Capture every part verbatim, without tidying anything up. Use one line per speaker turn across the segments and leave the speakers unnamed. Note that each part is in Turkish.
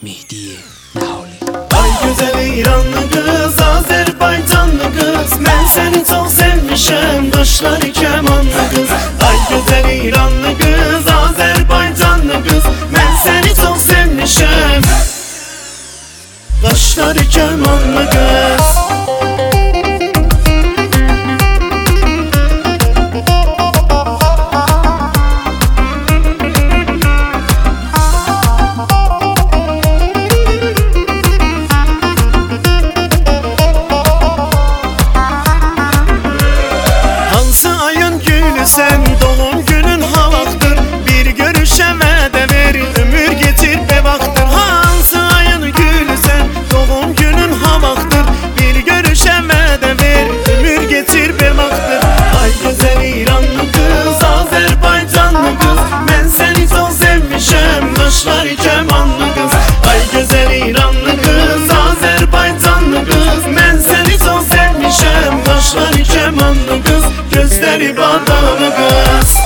Mehdiye Nahuli.
Ay güzel İranlı kız, Azerbaycanlı kız, ben seni çok sevmişim, kaşları kemanlı kız. Ay güzel İranlı kız, Azerbaycanlı kız, ben seni çok sevmişim, kaşları kemanlı kız. Sen doğum günün havaktır, bir görüşeme de ver, ömür getir be baktır. Hansı ayın gülü sen, doğum günün havaktır, bir görüşeme de ver, ömür getir be baktır. Ay güzel İranlı kız, Azerbaycanlı kız, ben seni çok sevmişim, kaşları kemanlı kız. Ay güzel İranlı kız, Azerbaycanlı kız, ben seni çok sevmişim, kaşları kemanlı kız, gözleri badana kız.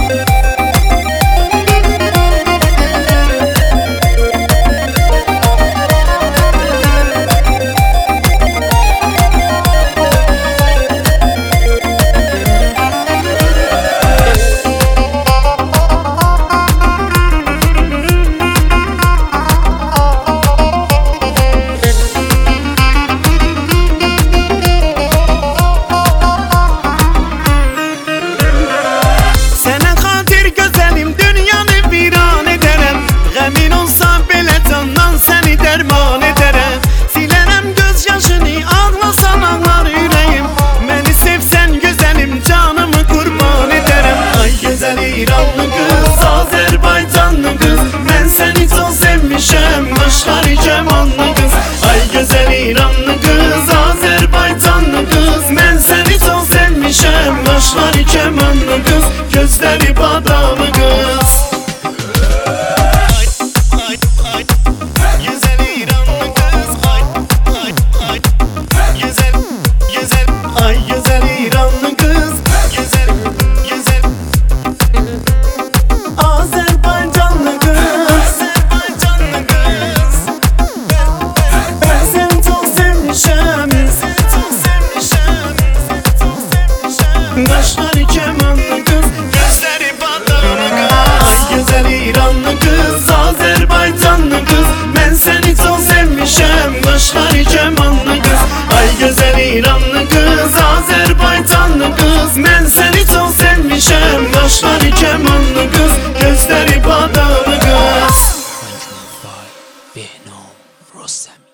İranlı kız, Azerbaycanlı kız, ben seni çok sevmişim, kaşları kemanlı kız. Ay güzel İranlı kız, Azerbaycanlı kız, ben seni çok sevmişim, kaşları kemanlı kız, gözleri badana kız. Kaşları kemanlı kız, gözleri badana kız. Ay güzel İranlı kız, Azerbaycanlı kız, ben seni çok sevmişim, kaşları kemanlı kız. Ay güzel İranlı kız, Azerbaycanlı kız, ben seni çok sevmişim, kaşları kemanlı kız, gözleri badana kız.
Behnam Rosem.